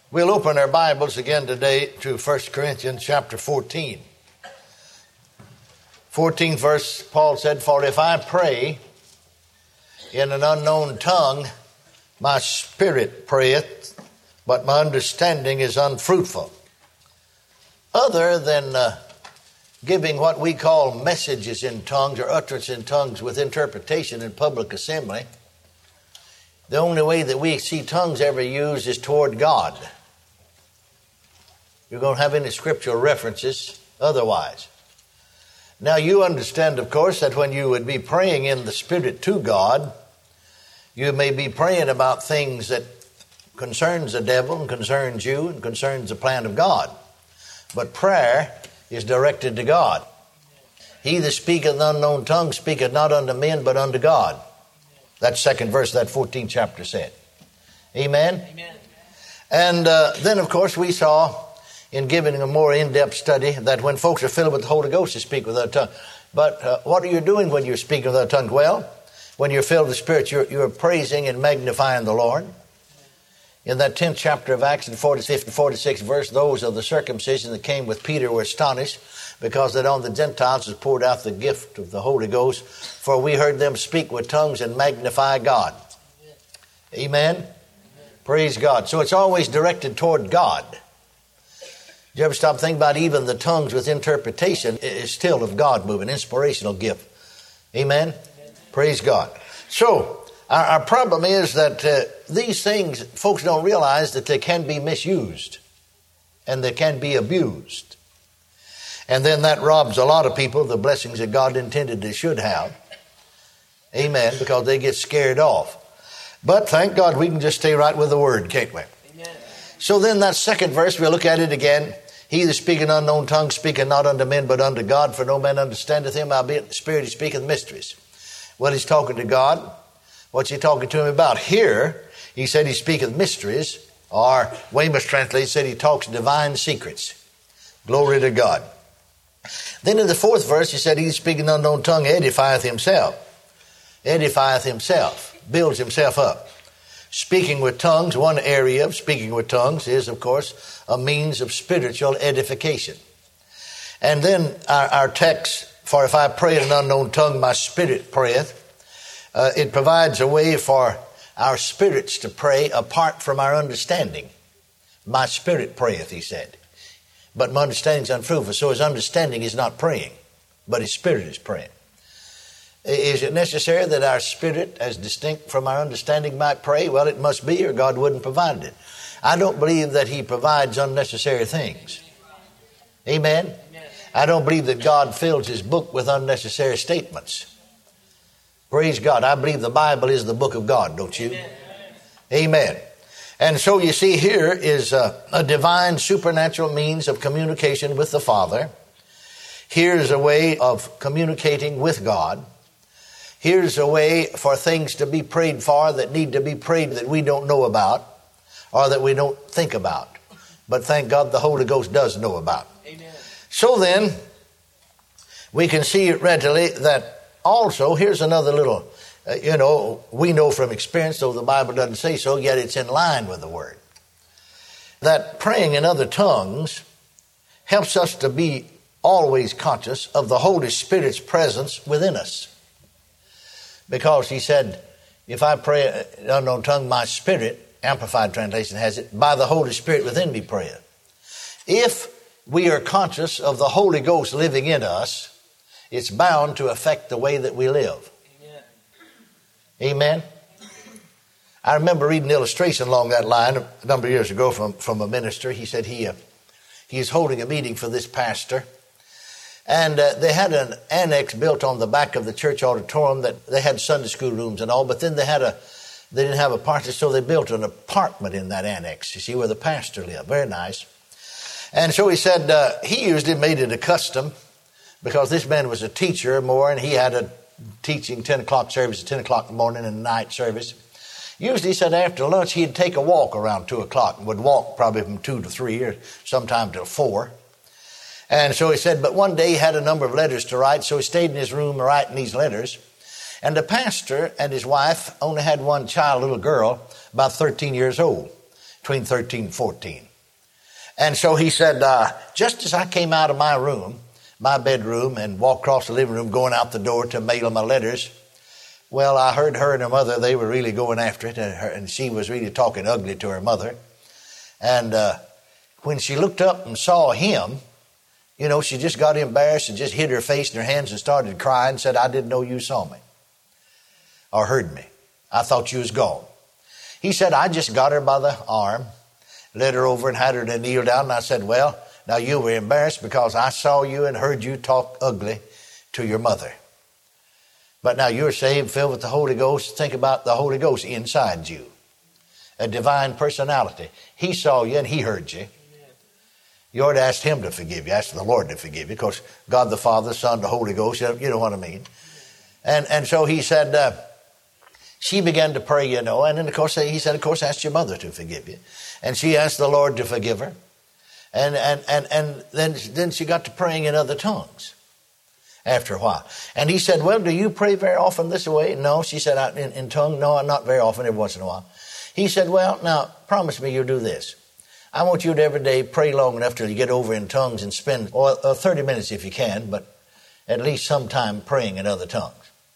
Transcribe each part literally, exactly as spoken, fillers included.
We'll open our Bibles again today to First Corinthians chapter fourteen. fourteenth verse, Paul said, "For if I pray in an unknown tongue, my spirit prayeth, but my understanding is unfruitful." Other than uh, giving what we call messages in tongues or utterance in tongues with interpretation in public assembly, the only way that we see tongues ever used is toward God. You don't have any scriptural references otherwise. Now you understand, of course, that when you would be praying in the Spirit to God, you may be praying about things that concerns the devil and concerns you and concerns the plan of God. But prayer is directed to God. He that speaketh in unknown tongue speaketh not unto men but unto God. That second verse of that fourteenth chapter said. Amen? Amen. And uh, then, of course, we saw in giving a more in-depth study that when folks are filled with the Holy Ghost, they speak with their tongue. But uh, what are you doing when you're speaking with their tongue? Well, when you're filled with the Spirit, you're, you're praising and magnifying the Lord. In that tenth chapter of Acts, in forty-fifth and forty-sixth verse, those of the circumcision that came with Peter were astonished, because that on the Gentiles was poured out the gift of the Holy Ghost, for we heard them speak with tongues and magnify God. Amen? Amen. Praise God. So it's always directed toward God. Did you ever stop and think about even the tongues with interpretation is still of God moving, inspirational gift. Amen? Amen. Praise God. So, our, our problem is that uh, these things, folks don't realize that they can be misused and they can be abused. And then that robs a lot of people of the blessings that God intended they should have. Amen, because they get scared off. But thank God we can just stay right with the Word, can't we? Amen. So then that second verse, we'll look at it again. "He that speaketh in unknown tongue speaketh not unto men but unto God, for no man understandeth him, albeit the Spirit he speaketh mysteries." Well, he's talking to God. What's he talking to him about? Here, he said he speaketh mysteries, or Weymouth's translation said he talks divine secrets. Glory to God. Then in the fourth verse, he said he that speaketh in unknown tongue edifieth himself. Edifieth himself. Builds himself up. Speaking with tongues, one area of speaking with tongues is, of course, a means of spiritual edification. And then our, our text, "For if I pray in an unknown tongue, my spirit prayeth," uh, it provides a way for our spirits to pray apart from our understanding. "My spirit prayeth," he said. But my understanding is unfruitful. So his understanding is not praying, but his spirit is praying. Is it necessary that our spirit, as distinct from our understanding, might pray? Well, it must be, or God wouldn't provide it. I don't believe that he provides unnecessary things. Amen? Amen. I don't believe that God fills his book with unnecessary statements. Praise God. I believe the Bible is the book of God, don't you? Amen. Amen. And so you see here is a, a divine supernatural means of communication with the Father. Here's a way of communicating with God. Here's a way for things to be prayed for that need to be prayed that we don't know about or that we don't think about. But thank God the Holy Ghost does know about. Amen. So then, we can see readily that also, here's another little, uh, you know, we know from experience, though the Bible doesn't say so, yet it's in line with the Word, that praying in other tongues helps us to be always conscious of the Holy Spirit's presence within us. Because he said, if I pray in an unknown tongue, my spirit, Amplified translation has it, by the Holy Spirit within me prayeth. If we are conscious of the Holy Ghost living in us, it's bound to affect the way that we live. Amen. Amen. I remember reading an illustration along that line a number of years ago from, from a minister. He said he uh, he's holding a meeting for this pastor. And uh, they had an annex built on the back of the church auditorium that they had Sunday school rooms and all, but then they had a, they didn't have a party, so they built an apartment in that annex, you see, where the pastor lived. Very nice. And so he said uh, he usually made it a custom, because this man was a teacher more, and he had a teaching ten o'clock service at ten o'clock in the morning and night service. Usually, he said after lunch, he'd take a walk around two o'clock and would walk probably from two to three or sometime till four. And so he said, but one day he had a number of letters to write, so he stayed in his room writing these letters. And the pastor and his wife only had one child, a little girl, about thirteen years old. between thirteen and fourteen. And so he said, uh, just as I came out of my room, my bedroom, and walked across the living room, going out the door to mail my letters, well, I heard her and her mother, they were really going after it, and, her, and she was really talking ugly to her mother. And uh, when she looked up and saw him, you know, she just got embarrassed and just hid her face in her hands and started crying and said, I didn't know you saw me or heard me. I thought you was gone. He said, I just got her by the arm, led her over and had her to kneel down. And I said, well, now you were embarrassed because I saw you and heard you talk ugly to your mother. But now you're saved, filled with the Holy Ghost. Think about the Holy Ghost inside you. A divine personality. He saw you and he heard you. You ought to ask him to forgive you. Ask the Lord to forgive you. Because God the Father, the Son, the Holy Ghost, you know what I mean. And and so he said, uh, she began to pray, you know. And then, of course, he said, of course, ask your mother to forgive you. And she asked the Lord to forgive her. And and and, and then, then she got to praying in other tongues after a while. And he said, well, do you pray very often this way? No. She said, in, in tongue? No, not very often, every once in a while. He said, well, now, promise me you'll do this. I want you to every day pray long enough till you get over in tongues and spend or, or thirty minutes if you can, but at least some time praying in other tongues.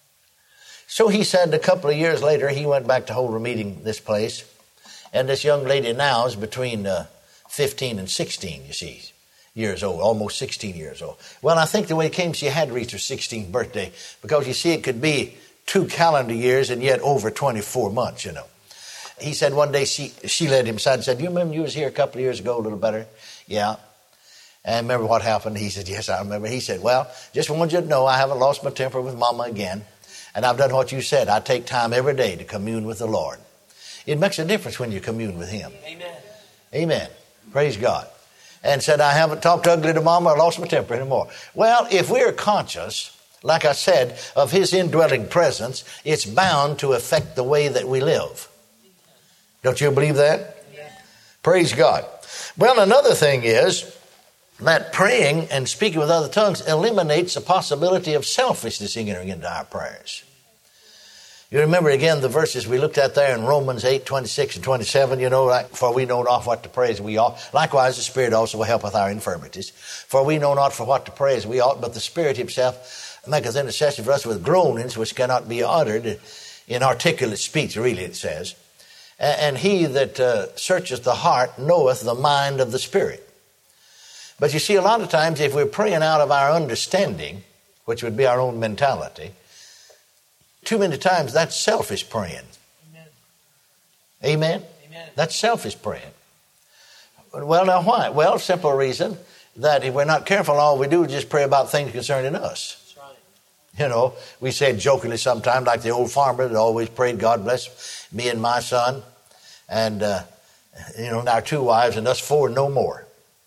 So he said a couple of years later, he went back to hold a meeting this place. And this young lady now is between uh, fifteen and sixteen, you see, years old, almost sixteen years old. Well, I think the way it came, she had reached her sixteenth birthday because, you see, it could be two calendar years and yet over twenty-four months, you know. He said one day she, she led him aside and said, you remember you was here a couple of years ago, a little better? Yeah. And remember what happened? He said, yes, I remember. He said, well, just wanted you to know I haven't lost my temper with Mama again. And I've done what you said. I take time every day to commune with the Lord. It makes a difference when you commune with him. Amen. Amen. Praise God. And said, I haven't talked ugly to Mama or lost my temper anymore. Well, if we're conscious, like I said, of his indwelling presence, it's bound to affect the way that we live. Don't you believe that? Yeah. Praise God. Well, another thing is that praying and speaking with other tongues eliminates the possibility of selfishness entering into our prayers. You remember again the verses we looked at there in Romans eight, twenty-six and twenty-seven, you know, like, for we know not what to pray as we ought. Likewise, the Spirit also will help with our infirmities. For we know not for what to pray as we ought, but the Spirit himself maketh intercession for us with groanings which cannot be uttered in articulate speech, really it says. And he that uh, searcheth the heart knoweth the mind of the Spirit. But you see, a lot of times if we're praying out of our understanding, which would be our own mentality, too many times that's selfish praying. Amen. Amen? Amen. That's selfish praying. Well, now why? Well, simple reason that if we're not careful, all we do is just pray about things concerning us. That's right. You know, we say jokingly sometimes, like the old farmer that always prayed, God bless me and my son, and, uh, you know, our two wives and us four no more.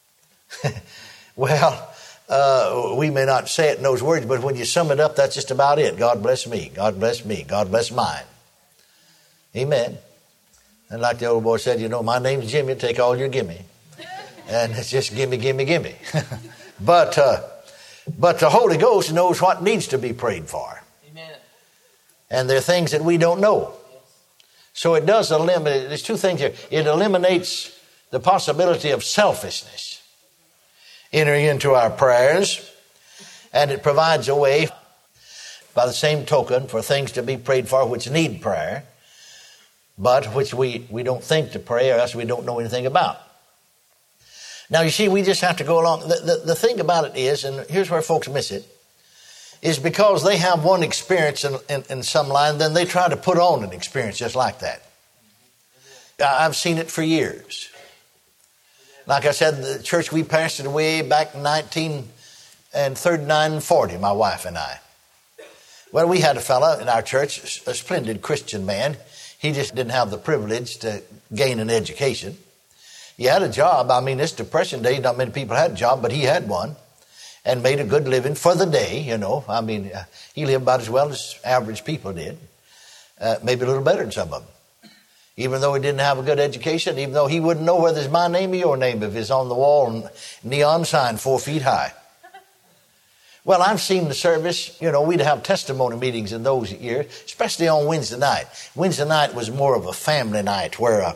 Well, uh, we may not say it in those words, but when you sum it up, that's just about it. God bless me, God bless me, God bless mine. Amen. And like the old boy said, you know, my name's Jimmy, take all your gimme. And it's just gimme, gimme, gimme. but, uh, but the Holy Ghost knows what needs to be prayed for. Amen. And there are things that we don't know. Yes. So it does eliminate, there's two things here. It eliminates the possibility of selfishness entering into our prayers, and it provides a way, by the same token, for things to be prayed for which need prayer, but which we, we don't think to pray, or else we don't know anything about. Now, you see, we just have to go along. The, the, the thing about it is, and here's where folks miss it, is because they have one experience in, in, in some line, then they try to put on an experience just like that. I've seen it for years. Like I said, the church we pastored way back in nineteen thirty-nine and forty, my wife and I. Well, we had a fellow in our church, a splendid Christian man. He just didn't have the privilege to gain an education. He had a job. I mean, this Depression day, not many people had a job, but he had one and made a good living for the day, you know. I mean, uh, he lived about as well as average people did, uh, maybe a little better than some of them. Even though he didn't have a good education, even though he wouldn't know whether it's my name or your name if it's on the wall and neon sign four feet high. Well, I've seen the service. You know, we'd have testimony meetings in those years, especially on Wednesday night. Wednesday night was more of a family night where uh,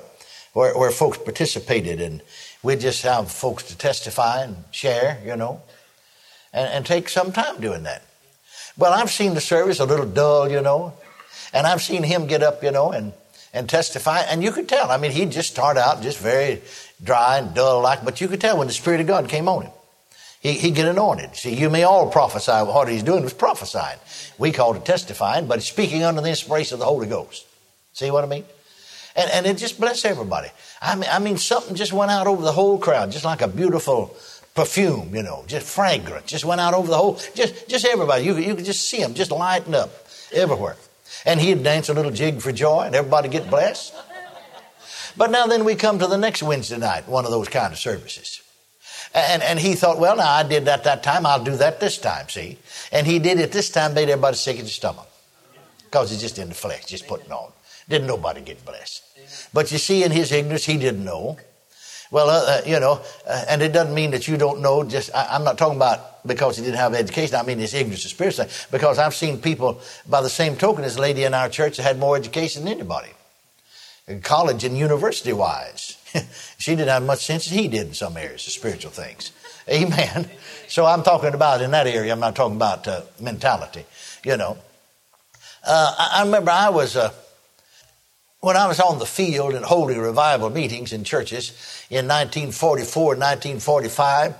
where, where folks participated, and we'd just have folks to testify and share, you know, and, and take some time doing that. Well, I've seen the service a little dull, you know, and I've seen him get up, you know, and, and testify, and you could tell. I mean, he'd just start out just very dry and dull like, but you could tell when the Spirit of God came on him. He, he'd get anointed. See, you may all prophesy. What he's doing was prophesying. We call it testifying, but it's speaking under the inspiration of the Holy Ghost. See what I mean? And, and it just blessed everybody. I mean, I mean, something just went out over the whole crowd, just like a beautiful perfume, you know, just fragrant, just went out over the whole, just just everybody. You, you could just see him just lighting up everywhere. And he'd dance a little jig for joy, and everybody get blessed. But now then we come to the next Wednesday night, one of those kind of services. And, and he thought, well, now I did that that time, I'll do that this time, see. And he did it this time, made everybody sick in the stomach. Because he's just in the flesh, just putting on. Didn't nobody get blessed. But you see, in his ignorance, he didn't know. Well, uh, you know, uh, and it doesn't mean that you don't know. Just I, I'm not talking about because he didn't have education. I mean his ignorance of spiritual things. Because I've seen people, by the same token, as a lady in our church that had more education than anybody. College and university-wise. She didn't have much sense as he did in some areas of spiritual things. Amen. So I'm talking about in that area. I'm not talking about uh, mentality, you know. Uh, I, I remember I was... Uh, When I was on the field in holy revival meetings in churches in nineteen forty-four, nineteen forty-five,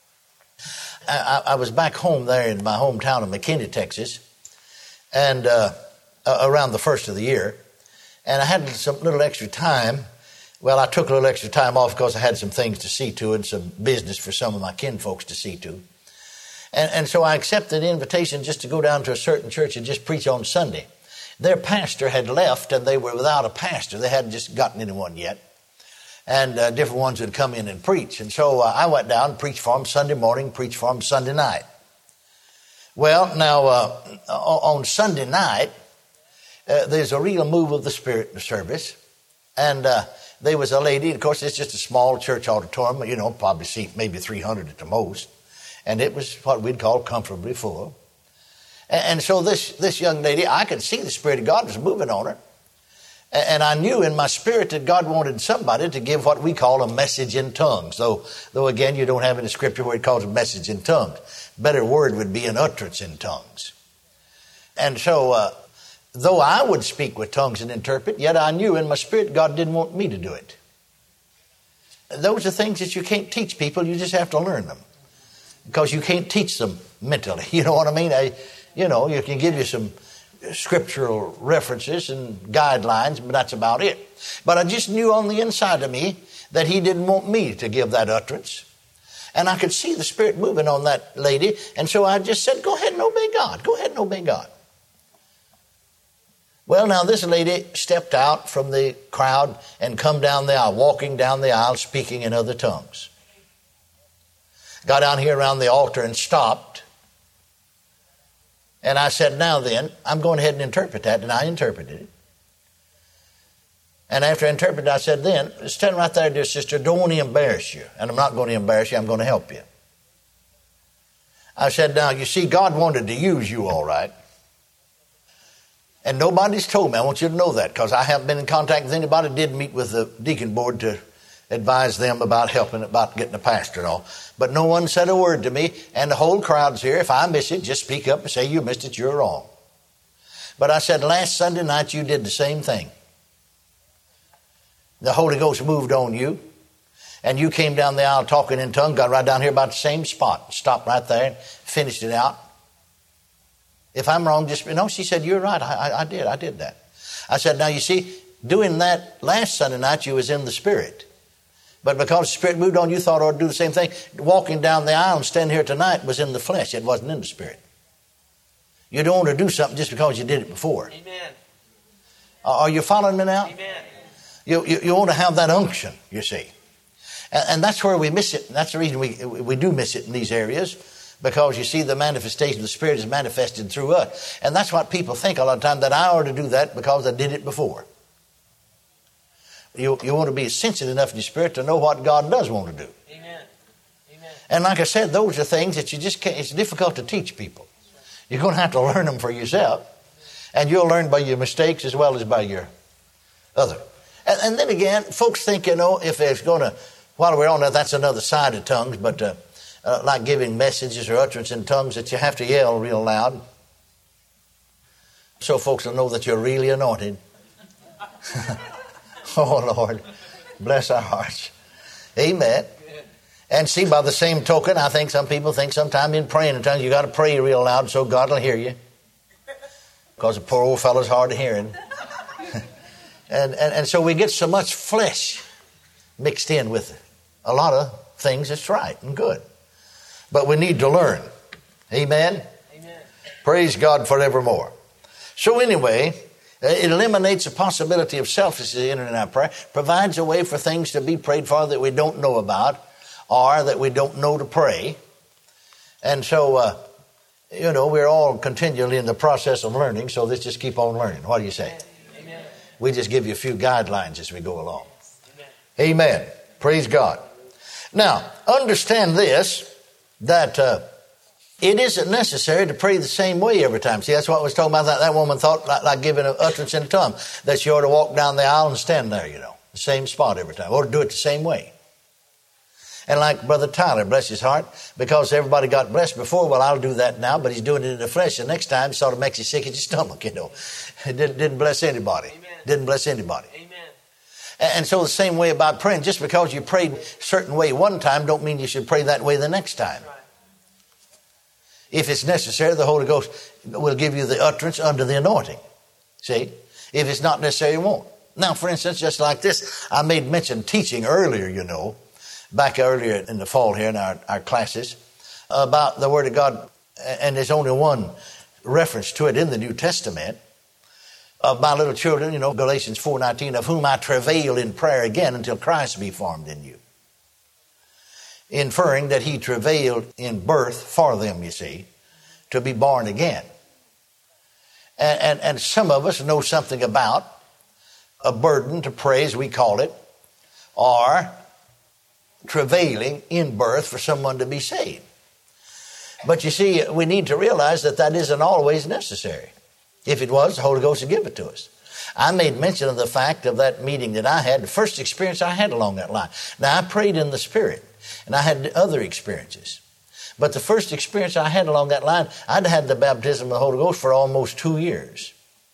I, I was back home there in my hometown of McKinney, Texas, and uh, around the first of the year, and I had some little extra time. Well, I took a little extra time off because I had some things to see to and some business for some of my kinfolks to see to. And, and so I accepted the invitation just to go down to a certain church and just preach on Sunday. Their pastor had left, and they were without a pastor. They hadn't just gotten anyone yet. And uh, different ones would come in and preach. And so uh, I went down and preached for them Sunday morning, preached for them Sunday night. Well, now, uh, on Sunday night, uh, there's a real move of the Spirit in the service. And uh, there was a lady, of course, it's just a small church auditorium, you know, probably seat maybe three hundred at the most. And it was what we'd call comfortably full. And so this, this young lady, I could see the Spirit of God was moving on her. And I knew in my spirit that God wanted somebody to give what we call a message in tongues. Though, though again, you don't have any scripture where it calls a message in tongues. Better word would be an utterance in tongues. And so, uh, though I would speak with tongues and interpret, yet I knew in my spirit God didn't want me to do it. Those are things that you can't teach people. You just have to learn them. Because you can't teach them mentally. You know what I mean? I, You know, you can give you some scriptural references and guidelines, but that's about it. But I just knew on the inside of me that he didn't want me to give that utterance. And I could see the Spirit moving on that lady. And so I just said, go ahead and obey God. Go ahead and obey God. Well, now this lady stepped out from the crowd and come down the aisle, walking down the aisle, speaking in other tongues. Got down here around the altar and stopped. And I said, now then, I'm going ahead and interpret that. And I interpreted it. And after I interpreted, I said, then, stand right there, dear sister, don't want to embarrass you. And I'm not going to embarrass you, I'm going to help you. I said, now, you see, God wanted to use you all right. And nobody's told me, I want you to know that, because I haven't been in contact with anybody. Did meet with the deacon board to advise them about helping, about getting a pastor and all. But no one said a word to me, and the whole crowd's here. If I miss it, just speak up and say, you missed it, you're wrong. But I said, last Sunday night you did the same thing. The Holy Ghost moved on you, and you came down the aisle talking in tongues, got right down here about the same spot, stopped right there and finished it out. If I'm wrong, just, no, she said, you're right, I, I, I did, I did that. I said, now you see, doing that last Sunday night, you was in the Spirit. But because the Spirit moved on, you thought I ought to do the same thing. Walking down the aisle and standing here tonight was in the flesh. It wasn't in the Spirit. You don't want to do something just because you did it before. Amen. Are you following me now? Amen. You, you, you want to have that unction, you see. And, and that's where we miss it. And that's the reason we, we do miss it in these areas. Because you see, the manifestation of the Spirit is manifested through us. And that's what people think a lot of time, that I ought to do that because I did it before. You, you want to be sensitive enough in your spirit to know what God does want to do. Amen. Amen. And like I said, those are things that you just can't, it's difficult to teach people. You're going to have to learn them for yourself. And you'll learn by your mistakes as well as by your other. And, and then again, folks think, you know, if there's going to, while we're on that, that's another side of tongues, but uh, uh, like giving messages or utterance in tongues that you have to yell real loud so folks will know that you're really anointed. Oh, Lord, bless our hearts. Amen. And see, by the same token, I think some people think sometime in praying in tongues, you got to pray real loud so God will hear you. Because the poor old fellow's hard of hearing. and, and, and so we get so much flesh mixed in with a lot of things that's right and good. But we need to learn. Amen? Amen. Praise God forevermore. So anyway, it eliminates the possibility of selfishness in our prayer, provides a way for things to be prayed for that we don't know about or that we don't know to pray. And so, uh, you know, we're all continually in the process of learning, so let's just keep on learning. What do you say? Amen. We just give you a few guidelines as we go along. Amen. Amen. Praise God. Now, understand this, that uh, it isn't necessary to pray the same way every time. See, that's what I was talking about. That, that woman thought, like, like giving an utterance in a tongue, that she ought to walk down the aisle and stand there, you know, the same spot every time, or to do it the same way. And like Brother Tyler, bless his heart, because everybody got blessed before, well, I'll do that now, but he's doing it in the flesh. The next time, it sort of makes you sick at your stomach, you know. It didn't, didn't bless anybody. Amen. Didn't bless anybody. Amen. And, and so the same way about praying, just because you prayed a certain way one time, don't mean you should pray that way the next time. Right. If it's necessary, the Holy Ghost will give you the utterance under the anointing. See? If it's not necessary, it won't. Now, for instance, just like this, I made mention teaching earlier, you know, back earlier in the fall here in our, our classes, about the Word of God, and there's only one reference to it in the New Testament, of my little children, you know, Galatians four nineteen, of whom I travail in prayer again until Christ be formed in you. Inferring that he travailed in birth for them, you see, to be born again. And, and, and some of us know something about a burden to pray, as we call it, or travailing in birth for someone to be saved. But you see, we need to realize that that isn't always necessary. If it was, the Holy Ghost would give it to us. I made mention of the fact of that meeting that I had, the first experience I had along that line. Now, I prayed in the Spirit, and I had other experiences. But the first experience I had along that line, I'd had the baptism of the Holy Ghost for almost two years.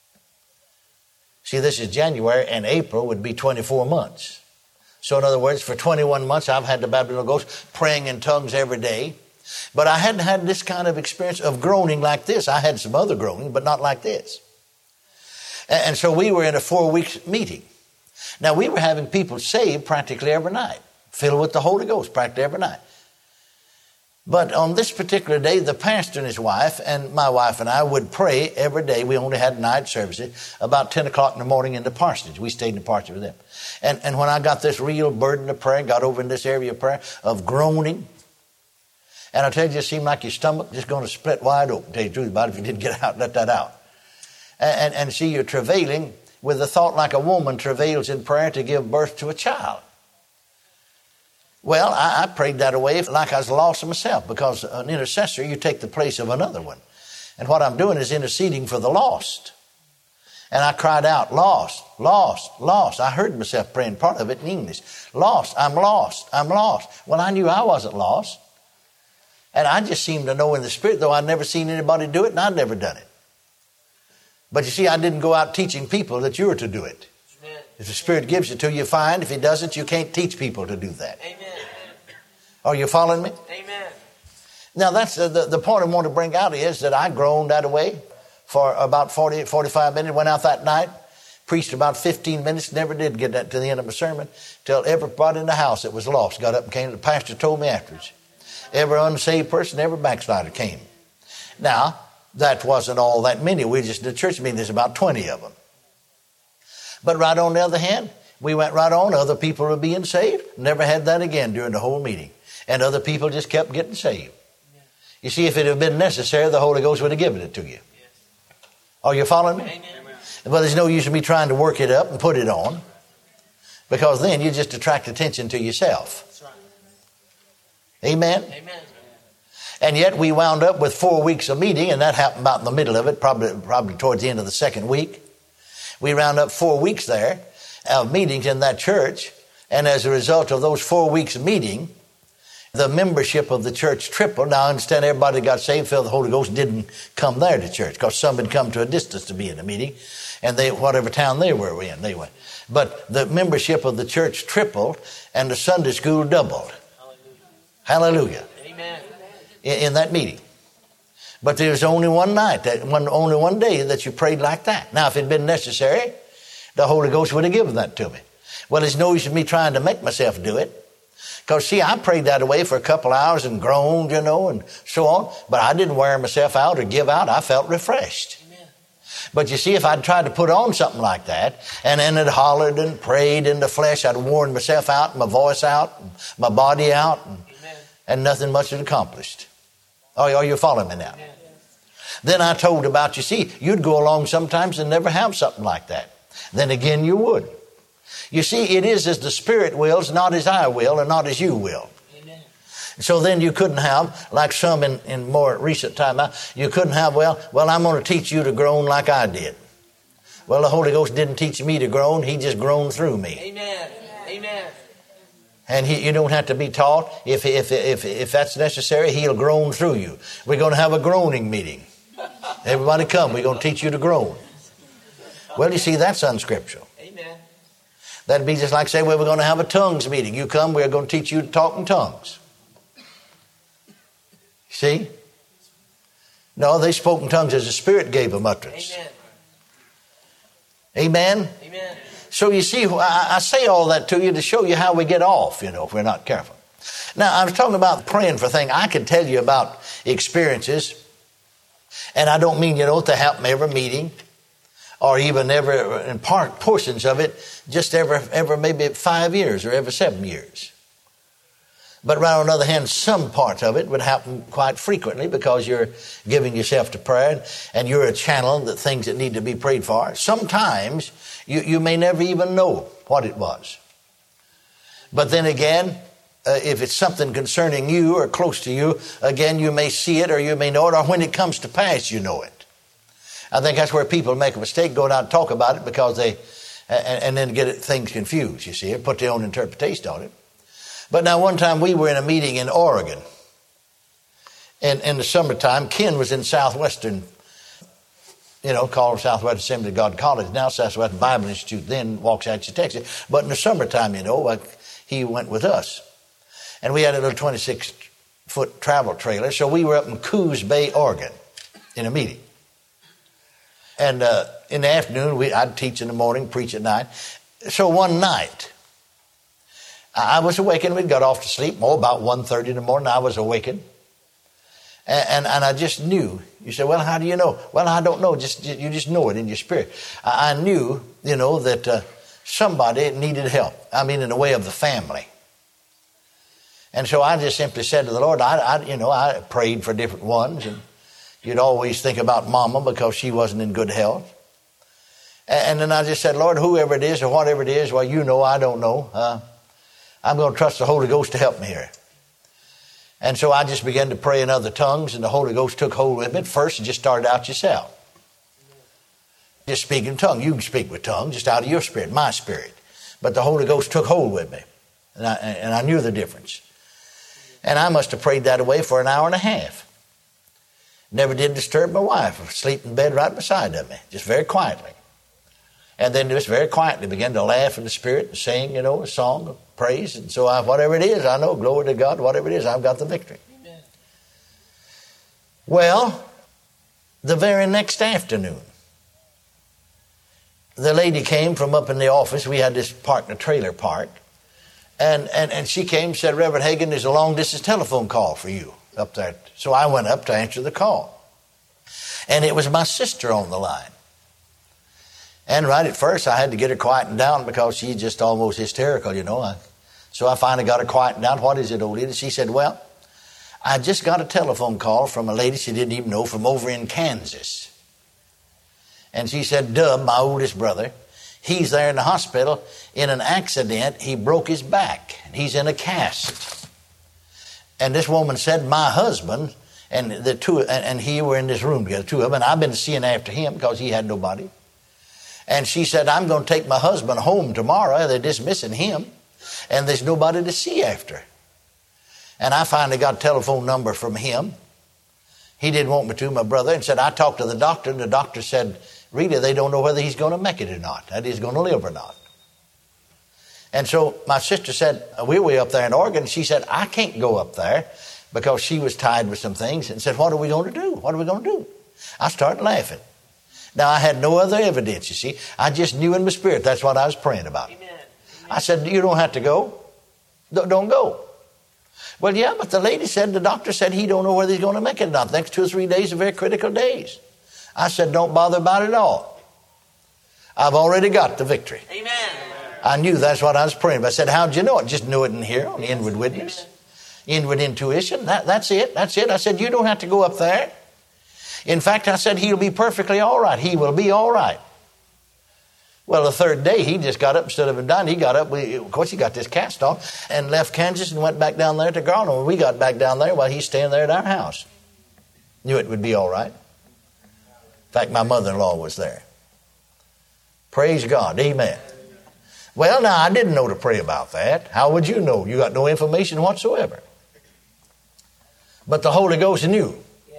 See, this is January, and April would be twenty-four months. So in other words, for twenty-one months, I've had the baptism of the Holy Ghost, praying in tongues every day. But I hadn't had this kind of experience of groaning like this. I had some other groaning, but not like this. And so we were in a four-week meeting. Now, we were having people saved practically every night, filled with the Holy Ghost practically every night. But on this particular day, the pastor and his wife and my wife and I would pray every day. We only had night services about ten o'clock in the morning in the parsonage. We stayed in the parsonage with them. And, and when I got this real burden of prayer, got over in this area of prayer, of groaning, and I tell you, it just seemed like your stomach just going to split wide open, to tell you the truth about it, if you didn't get out, let that out. And, and, and see, you're travailing with a thought like a woman travails in prayer to give birth to a child. Well, I, I prayed that away like I was lost myself, because an intercessor, you take the place of another one. And what I'm doing is interceding for the lost. And I cried out, lost, lost, lost. I heard myself praying part of it in English. Lost, I'm lost, I'm lost. Well, I knew I wasn't lost. And I just seemed to know in the Spirit, though I'd never seen anybody do it, and I'd never done it. But you see, I didn't go out teaching people that you were to do it. Amen. If the Spirit gives it to you, fine. If He doesn't, you can't teach people to do that. Amen. Are you following me? Amen. Now, that's uh, the, the point I want to bring out is that I groaned that way for about forty, forty-five minutes, went out that night, preached about fifteen minutes, never did get that to the end of my sermon, till everybody in the house that was lost got up and came. The pastor told me afterwards. Every unsaved person, every backslider came. Now, that wasn't all that many. We just, the church meeting, there's about twenty of them. But right on the other hand, we went right on. Other people were being saved. Never had that again during the whole meeting. And other people just kept getting saved. You see, if it had been necessary, the Holy Ghost would have given it to you. Are you following me? Amen. Well, there's no use in me trying to work it up and put it on, because then you just attract attention to yourself. Amen? Amen. And yet we wound up with four weeks of meeting, and that happened about in the middle of it, probably probably towards the end of the second week. We wound up four weeks there, of meetings in that church. And as a result of those four weeks of meeting, the membership of the church tripled. Now, I understand everybody that got saved, filled with the Holy Ghost, didn't come there to church, because some had come to a distance to be in a meeting, and they, whatever town they were in, they went. But the membership of the church tripled, and the Sunday school doubled. Hallelujah. Hallelujah. Amen. In, in that meeting. But there was only one night, that one, only one day that you prayed like that. Now, if it had been necessary, the Holy Ghost would have given that to me. Well, it's no use in me trying to make myself do it. Because, see, I prayed that away for a couple hours and groaned, you know, and so on. But I didn't wear myself out or give out. I felt refreshed. Amen. But you see, if I'd tried to put on something like that, and then had hollered and prayed in the flesh, I'd worn myself out, my voice out, my body out, and, and nothing much had accomplished. Are, are you following me now? Amen. Then I told about, you see, you'd go along sometimes and never have something like that. Then again, you would. You see, it is as the Spirit wills, not as I will, and not as you will. Amen. So then you couldn't have, like some in, in more recent time, you couldn't have, well, well, I'm going to teach you to groan like I did. Well, the Holy Ghost didn't teach me to groan. He just groaned through me. Amen. Amen. And he, you don't have to be taught. If, if, if, if that's necessary, He'll groan through you. We're going to have a groaning meeting. Everybody come. We're going to teach you to groan. Well, you see, that's unscriptural. Amen. That'd be just like saying, well, we're going to have a tongues meeting. You come, we're going to teach you to talk in tongues. See? No, they spoke in tongues as the Spirit gave them utterance. Amen. Amen? Amen. So you see, I, I say all that to you to show you how we get off, you know, if we're not careful. Now, I was talking about praying for things. I can tell you about experiences, and I don't mean, you know, to happen every meeting, or even every, in part, portions of it, just every, every maybe five years or every seven years. But right on the other hand, some part of it would happen quite frequently because you're giving yourself to prayer and you're a channel that things that need to be prayed for. Sometimes you, you may never even know what it was. But then again, uh, if it's something concerning you or close to you, again, you may see it or you may know it, or when it comes to pass, you know it. I think that's where people make a mistake going out and talk about it because they, and, and then get it, things confused, you see, and put their own interpretation on it. But now one time we were in a meeting in Oregon. And in the summertime, Ken was in Southwestern, you know, called Southwest Assembly of God College, now Southwestern Bible Institute, then Waxahachie, Texas. But in the summertime, you know, like, he went with us. And we had a little twenty-six foot travel trailer. So we were up in Coos Bay, Oregon, in a meeting. And uh, in the afternoon, we, I'd teach in the morning, preach at night. So one night, I was awakened. We'd got off to sleep. Oh, about one thirty in the morning, I was awakened. And, and, and I just knew. You say, well, how do you know? Well, I don't know. Just You just know it in your spirit. I, I knew, you know, that uh, somebody needed help. I mean, in the way of the family. And so I just simply said to the Lord, I, I you know, I prayed for different ones, and you'd always think about Mama because she wasn't in good health. And then I just said, Lord, whoever it is or whatever it is, well, you know, I don't know. Uh, I'm going to trust the Holy Ghost to help me here. And so I just began to pray in other tongues, and the Holy Ghost took hold with me. At first, it just started out yourself. Just speak in tongues. You can speak with tongues just out of your spirit, my spirit. But the Holy Ghost took hold with me, and I, and I knew the difference. And I must have prayed that away for an hour and a half. Never did disturb my wife. Sleep in bed right beside of me, just very quietly. And then just very quietly began to laugh in the spirit and sing, you know, a song of praise. And so I, whatever it is, I know, glory to God, whatever it is, I've got the victory. Amen. Well, the very next afternoon, the lady came from up in the office. We had this park in a trailer park. And, and, and she came and said, Reverend Hagin, there's a long-distance telephone call for you up there. So I went up to answer the call. And it was my sister on the line. And right at first, I had to get her quietened down because she's just almost hysterical, you know. I, so I finally got her quietened down. What is it, old lady? She said, well, I just got a telephone call from a lady she didn't even know from over in Kansas. And she said, Dub, my oldest brother, he's there in the hospital in an accident. He broke his back. He's in a cast. And this woman said, my husband and the two and, and he were in this room together, two of them. And I've been seeing after him because he had nobody. And she said, I'm going to take my husband home tomorrow. They're dismissing him. And there's nobody to see after. And I finally got a telephone number from him. He didn't want me to, my brother, and said, I talked to the doctor, and the doctor said, Rita, they don't know whether he's going to make it or not, that he's going to live or not. And so my sister said, we're way up there in Oregon. She said, I can't go up there because she was tied with some things, and said, what are we going to do? What are we going to do? I started laughing. Now, I had no other evidence, you see. I just knew in my spirit that's what I was praying about. Amen. Amen. I said, you don't have to go. Don't go. Well, yeah, but the lady said, the doctor said he don't know whether he's going to make it or not. The next two or three days are very critical days. I said, don't bother about it at all. I've already got the victory. Amen. I knew that's what I was praying about. I said, how'd you know it? Just knew it in here on the inward witness. Amen. Inward intuition. That, that's it. That's it. I said, you don't have to go up there. In fact, I said, he'll be perfectly all right. He will be all right. Well, the third day, he just got up instead of him dying. He got up. We, of course, he got this cast off and left Kansas and went back down there to Garland. When we got back down there, while he's staying there at our house. Knew it would be all right. In fact, my mother-in-law was there. Praise God. Amen. Well, now, I didn't know to pray about that. How would you know? You got no information whatsoever. But the Holy Ghost knew.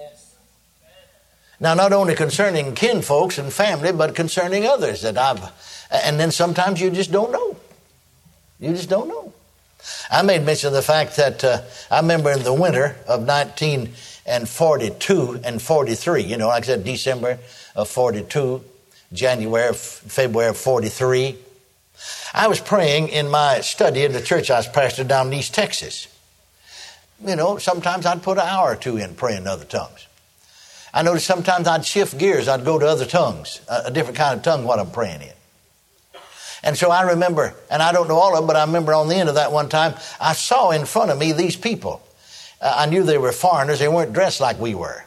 Now, not only concerning kinfolks and family, but concerning others that I've, and then sometimes you just don't know. You just don't know. I made mention of the fact that uh, I remember in the winter of nineteen forty-two and forty-three, you know, like I said, December of forty-two, January, February of forty-three, I was praying in my study in the church I was pastoring down in East Texas. You know, sometimes I'd put an hour or two in praying in other tongues. I noticed sometimes I'd shift gears. I'd go to other tongues, a different kind of tongue what I'm praying in. And so I remember, and I don't know all of them, but I remember on the end of that one time, I saw in front of me these people. Uh, I knew they were foreigners. They weren't dressed like we were.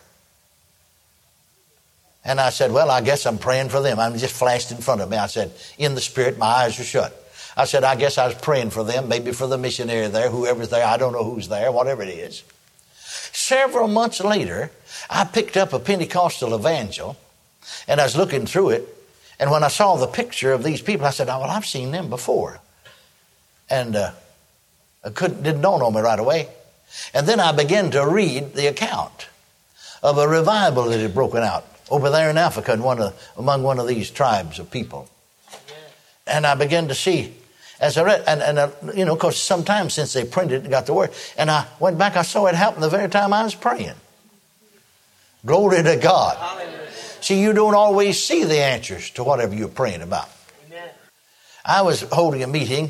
And I said, well, I guess I'm praying for them. I just flashed in front of me. I said, in the spirit, my eyes were shut. I said, I guess I was praying for them, maybe for the missionary there, whoever's there. I don't know who's there, whatever it is. Several months later, I picked up a Pentecostal evangel, and I was looking through it, and when I saw the picture of these people, I said, oh, well, I've seen them before. And uh, I couldn't, didn't dawn on me right away. And then I began to read the account of a revival that had broken out over there in Africa in one of, among one of these tribes of people. And I began to see, as I read, and, and uh, you know, of course, sometime since they printed it and got the word, and I went back, I saw it happen the very time I was praying. Glory to God. Hallelujah. See, you don't always see the answers to whatever you're praying about. Amen. I was holding a meeting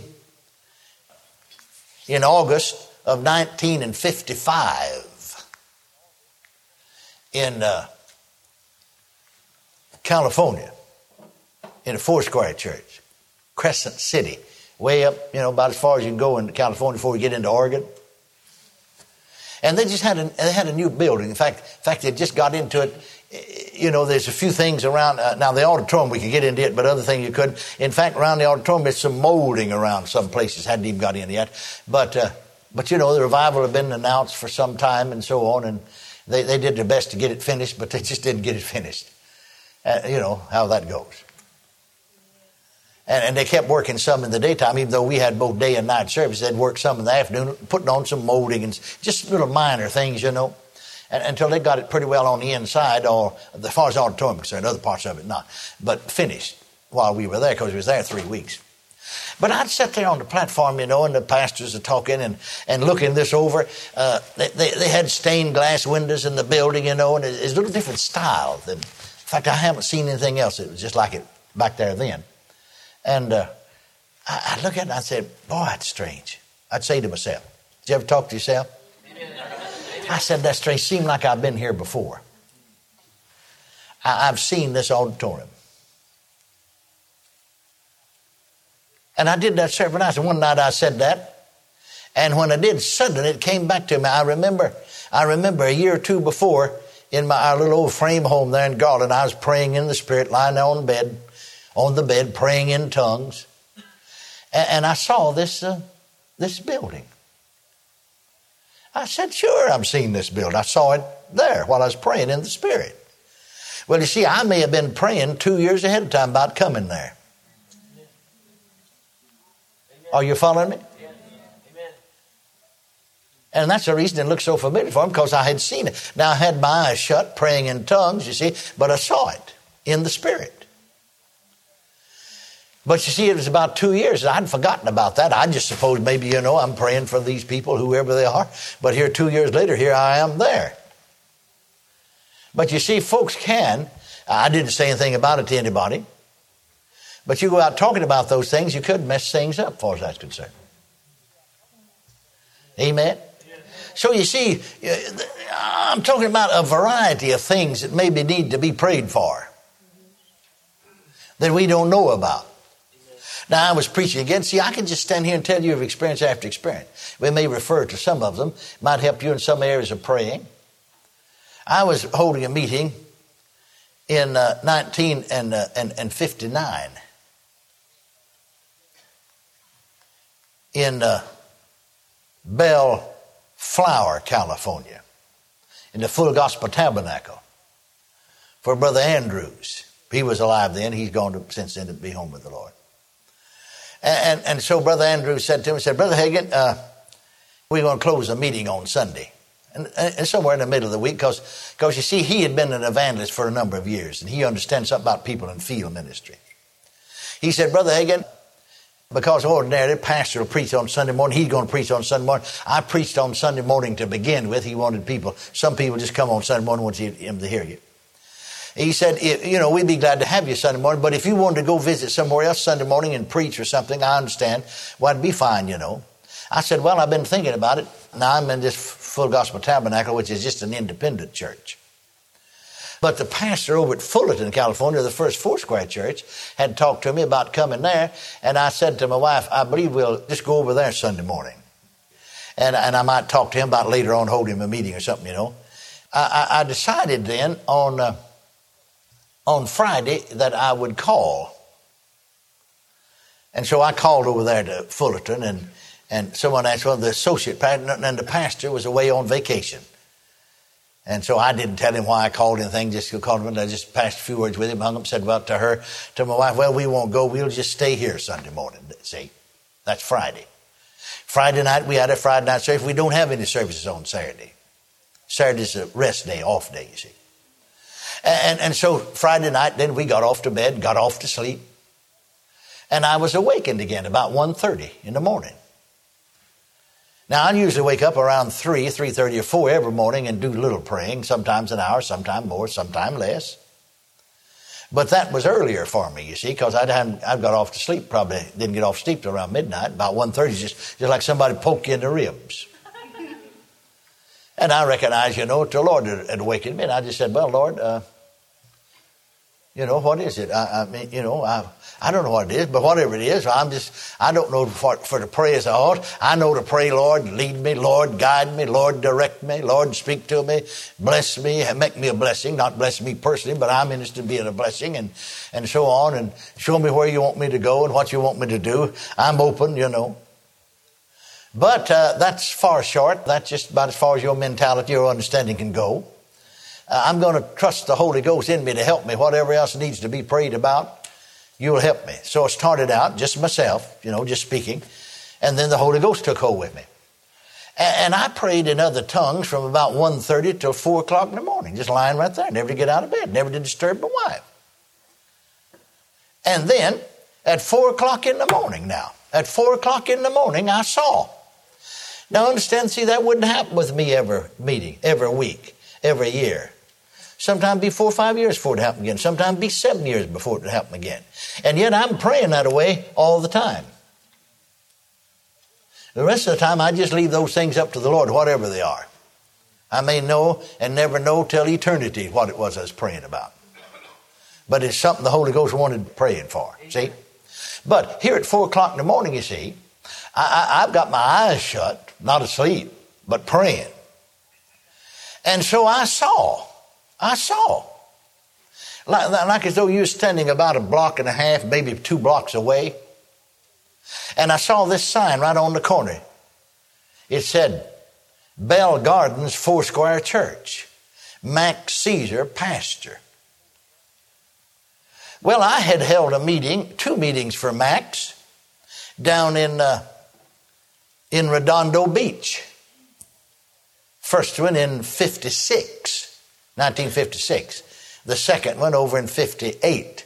in August of nineteen fifty-five in uh, California, in a Foursquare church, Crescent City, way up, you know, about as far as you can go in California before you get into Oregon. And they just had a, they had a new building. In fact, in fact, they just got into it. You know, there's a few things around. Uh, now, the auditorium, we could get into it, but other things you couldn't. In fact, around the auditorium, there's some molding around some places. Hadn't even got in yet. But, uh, but you know, the revival had been announced for some time and so on. And they, they did their best to get it finished, but they just didn't get it finished. Uh, you know, how that goes. And, and they kept working some in the daytime, even though we had both day and night service. They'd work some in the afternoon, putting on some molding and just little minor things, you know, and, until they got it pretty well on the inside, or as far as the auditorium is concerned, other parts of it not, but finished while we were there, because we was there three weeks. But I'd sit there on the platform, you know, and the pastors are talking and, and looking this over. Uh, they, they, they had stained glass windows in the building, you know, and it's a little different style than, in fact, I haven't seen anything else. It was just like it back there then. And uh, I, I'd look at it and I'd say, boy, that's strange. I'd say to myself, did you ever talk to yourself? I said, that's strange. Seemed like I've been here before. I, I've seen this auditorium. And I did that several nights. And one night I said that. And when I did, suddenly it came back to me. I remember, I remember a year or two before in my our little old frame home there in Garland, I was praying in the Spirit, lying there on the bed. on the bed, praying in tongues. And, and I saw this uh, this building. I said, sure, I'm seeing this building. I saw it there while I was praying in the Spirit. Well, you see, I may have been praying two years ahead of time about coming there. Are you following me? And that's the reason it looked so familiar for him, because I had seen it. Now, I had my eyes shut, praying in tongues, you see, but I saw it in the Spirit. But you see, it was about two years. I'd forgotten about that. I just supposed maybe, you know, I'm praying for these people, whoever they are. But here, two years later, here I am there. But you see, folks can. I didn't say anything about it to anybody. But you go out talking about those things, you could mess things up, as far as that's concerned. Amen? So you see, I'm talking about a variety of things that maybe need to be prayed for that we don't know about. Now, I was preaching again. See, I can just stand here and tell you of experience after experience. We may refer to some of them. Might help you in some areas of praying. I was holding a meeting in uh, nineteen fifty-nine in uh, Bellflower, California, in the Full Gospel Tabernacle for Brother Andrews. He was alive then. He's gone to, since then to be home with the Lord. And, and, and so Brother Andrews said to him, he said, Brother Hagin, uh, we're going to close a meeting on Sunday. And, and somewhere in the middle of the week, because because you see, he had been an evangelist for a number of years, and he understands something about people in field ministry. He said, Brother Hagin, because ordinarily the pastor will preach on Sunday morning, he's going to preach on Sunday morning. I preached on Sunday morning to begin with. He wanted people, some people just come on Sunday morning, want him to hear you. He said, you know, we'd be glad to have you Sunday morning, but if you wanted to go visit somewhere else Sunday morning and preach or something, I understand. Well, it'd be fine, you know. I said, well, I've been thinking about it. Now, I'm in this Full Gospel Tabernacle, which is just an independent church. But the pastor over at Fullerton, California, the First Foursquare Church, had talked to me about coming there. And I said to my wife, I believe we'll just go over there Sunday morning. And, and I might talk to him about later on holding a meeting or something, you know. I, I, I decided then on, uh, on Friday that I would call. And so I called over there to Fullerton, and And someone asked, well, the associate pastor, and the pastor was away on vacation. And so I didn't tell him why I called anything, just called him, and I just passed a few words with him, hung up, said, well, to her, to my wife, well, we won't go, we'll just stay here Sunday morning. See, that's Friday. Friday night, we had a Friday night service. We don't have any services on Saturday. Saturday's a rest day, off day, you see. And, and so Friday night, then we got off to bed, got off to sleep. And I was awakened again about one thirty in the morning. Now, I usually wake up around three, three thirty or four every morning and do a little praying, sometimes an hour, sometimes more, sometimes less. But that was earlier for me, you see, because I'd, I'd got off to sleep, probably didn't get off sleep till around midnight. About one thirty, just, just like somebody poked you in the ribs. And I recognized, you know, the Lord had, had awakened me, and I just said, well, Lord, uh, you know, what is it? I, I mean, you know, I I don't know what it is, but whatever it is, I'm just, I don't know for, for to pray as I ought. I know to pray, Lord, lead me, Lord, guide me, Lord, direct me, Lord, speak to me, bless me, and make me a blessing, not bless me personally, but I'm interested in being a blessing, and, and so on, and show me where you want me to go and what you want me to do. I'm open, you know. But uh, that's far short. That's just about as far as your mentality, your understanding can go. Uh, I'm going to trust the Holy Ghost in me to help me. Whatever else needs to be prayed about, you will help me. So it started out just myself, you know, just speaking. And then the Holy Ghost took hold with me. And, and I prayed in other tongues from about one thirty till four o'clock in the morning, just lying right there. Never did get out of bed. Never did disturb my wife. And then at four o'clock in the morning now, at four o'clock in the morning, I saw. Now understand, see, that wouldn't happen with me every meeting, every week, every year. Sometimes be four or five years before it happened again. Sometimes be seven years before it happened again. And yet I'm praying that way all the time. The rest of the time I just leave those things up to the Lord, whatever they are. I may know and never know till eternity what it was I was praying about. But it's something the Holy Ghost wanted praying for, see? But here at four o'clock in the morning, you see, I, I, I've got my eyes shut, not asleep, but praying. And so I saw. I saw, like, like as though you were standing about a block and a half, maybe two blocks away. And I saw this sign right on the corner. It said, Bell Gardens Foursquare Church, Max Caesar, pastor. Well, I had held a meeting, two meetings for Max, down in uh, in Redondo Beach. First one in fifty-six, nineteen fifty-six. The second one over in fifty-eight.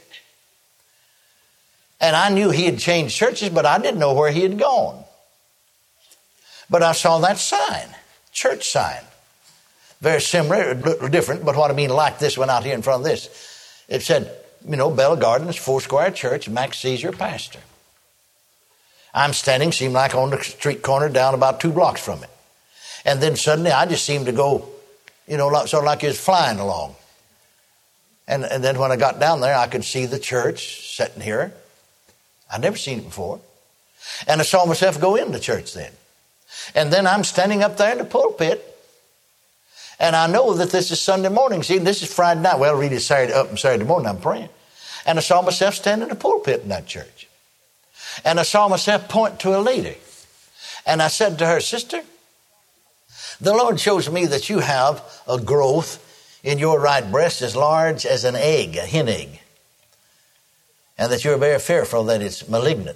And I knew he had changed churches, but I didn't know where he had gone. But I saw that sign, church sign. Very similar, a little different, but what I mean, like this one out here in front of this. It said, you know, Bell Gardens, Foursquare Church, Max Caesar, pastor. I'm standing, seemed like on the street corner down about two blocks from it. And then suddenly I just seemed to go, you know, sort of like it was flying along. And, and then when I got down there, I could see the church sitting here. I'd never seen it before. And I saw myself go into church then. And then I'm standing up there in the pulpit. And I know that this is Sunday morning. See, this is Friday night. Well, really Saturday, up and Saturday morning I'm praying. And I saw myself standing in the pulpit in that church. And I saw myself point to a lady. And I said to her, sister, the Lord shows me that you have a growth in your right breast as large as an egg, a hen egg. And that you're very fearful that it's malignant.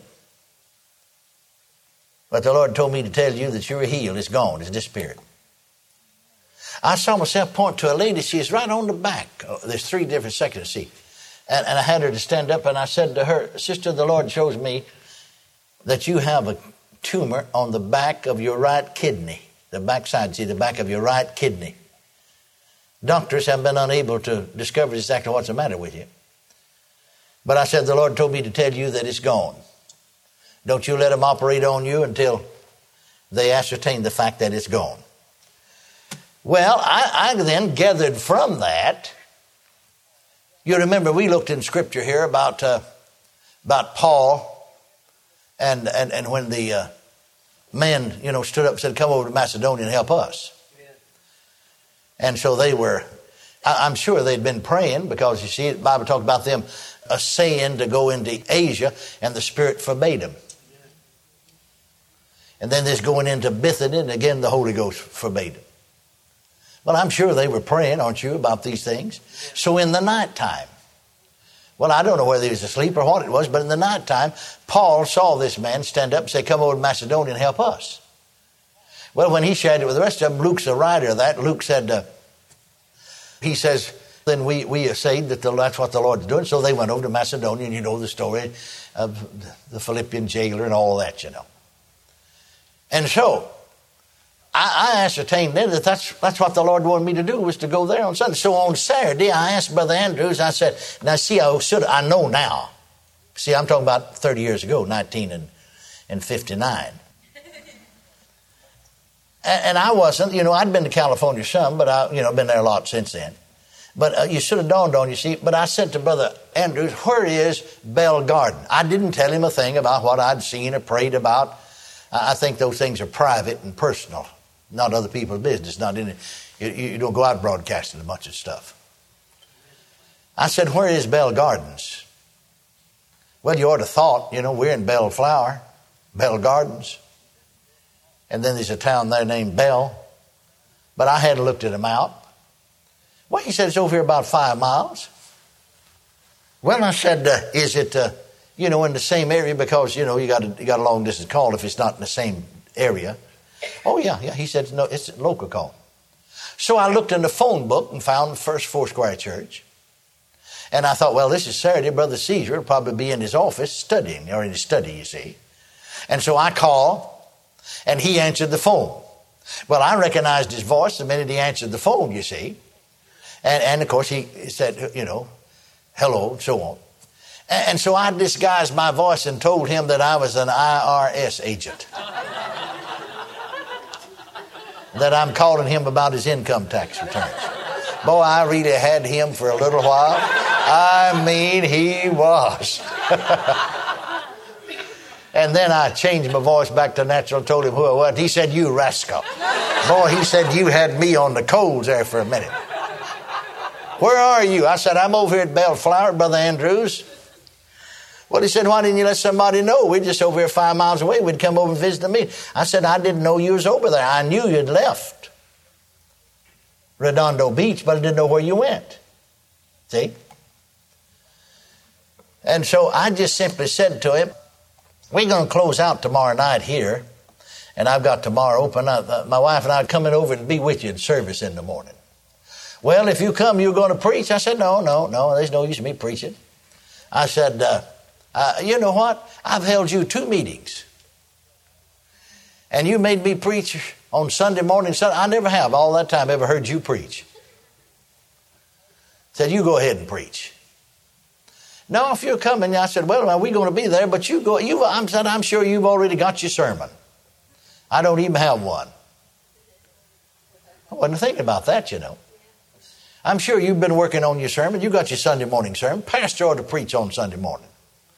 But the Lord told me to tell you that you're healed. It's gone. It's disappeared. I saw myself point to a lady. She is right on the back. There's three different sections. See, and, and I had her to stand up, and I said to her, sister, the Lord shows me that you have a tumor on the back of your right kidney. The back side, see, the back of your right kidney. Doctors have been unable to discover exactly what's the matter with you. But I said, the Lord told me to tell you that it's gone. Don't you let them operate on you until they ascertain the fact that it's gone. Well, I, I then gathered from that. You remember we looked in Scripture here about uh, about Paul and and and when the uh, men, you know, stood up and said, "Come over to Macedonia and help us." Yeah. And so they were. I, I'm sure they'd been praying because you see, the Bible talked about them essaying to go into Asia, and the Spirit forbade them. Yeah. And then there's going into Bithynia, and again the Holy Ghost forbade them. Well, I'm sure they were praying, aren't you, about these things? So in the nighttime, well, I don't know whether he was asleep or what it was, but in the nighttime, Paul saw this man stand up and say, "Come over to Macedonia and help us." Well, when he shared it with the rest of them, Luke's the writer of that. Luke said, uh, he says, then we, we essayed that the, that's what the Lord's doing. So they went over to Macedonia, and you know the story of the Philippian jailer and all that, you know. And so I, I ascertained then that that's, that's what the Lord wanted me to do, was to go there on Sunday. So on Saturday, I asked Brother Andrews, I said, now see, I should I know now. See, I'm talking about thirty years ago, nineteen and fifty-nine. and, and I wasn't, you know, I'd been to California some, but I, you know, been there a lot since then. But uh, you should have dawned on you, see. But I said to Brother Andrews, where is Bell Garden? I didn't tell him a thing about what I'd seen or prayed about. I think those things are private and personal, not other people's business. Not in it. You, you don't go out broadcasting a bunch of stuff. I said, where is Bell Gardens? Well, you ought to have thought, you know, we're in Bellflower, Bell Gardens. And then there's a town there named Bell. But I hadn't looked at them out. Well, he said, it's over here about five miles. Well, I said, uh, is it, uh, you know, in the same area? Because, you know, you got a, you got a long distance call if it's not in the same area. Oh, yeah, yeah. He said, no, it's a local call. So I looked in the phone book and found the First Foursquare Church. And I thought, well, this is Saturday. Brother Caesar will probably be in his office studying, or in his study, you see. And so I called, and he answered the phone. Well, I recognized his voice the minute he answered the phone, you see. And, and of course, he said, you know, hello, and so on. And, and so I disguised my voice and told him that I was an I R S agent. That I'm calling him about his income tax returns. Boy, I really had him for a little while. I mean, he was. And then I changed my voice back to natural and told him who I was. He said, you rascal. Boy, he said, you had me on the coals there for a minute. Where are you? I said, I'm over here at Bellflower, Brother Andrews. Well, he said, why didn't you let somebody know? We're just over here five miles away. We'd come over and visit me. I said, I didn't know you was over there. I knew you'd left Redondo Beach, but I didn't know where you went. See? And so I just simply said to him, we're going to close out tomorrow night here. And I've got tomorrow open up. My wife and I are coming over and be with you in service in the morning. Well, if you come, you're going to preach? I said, no, no, no, there's no use in me preaching. I said, uh, uh, you know what? I've held you two meetings. And you made me preach on Sunday morning. Sunday. I never have all that time ever heard you preach. Said, you go ahead and preach. No, if you're coming, I said, well, we're going to be there, but you go. You, I'm, said, I'm sure you've already got your sermon. I don't even have one. I wasn't thinking about that, you know. I'm sure you've been working on your sermon. You got your Sunday morning sermon. Pastor ought to preach on Sunday morning.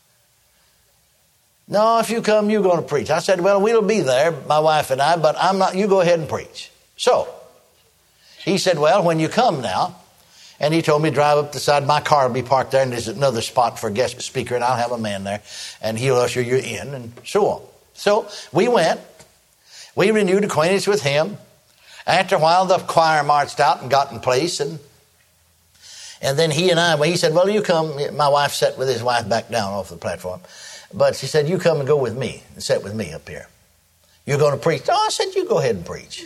No, if you come, you're going to preach. I said, well, we'll be there, my wife and I, but I'm not. You go ahead and preach. So he said, well, when you come now, and he told me drive up the side. My car will be parked there, and there's another spot for a guest speaker, and I'll have a man there, and he'll usher you in, and so on. So we went. We renewed acquaintance with him. After a while, the choir marched out and got in place, and and then he and I, well, he said, well, you come. My wife sat with his wife back down off the platform. But she said, you come and go with me and sit with me up here. You're going to preach? Oh, I said, you go ahead and preach.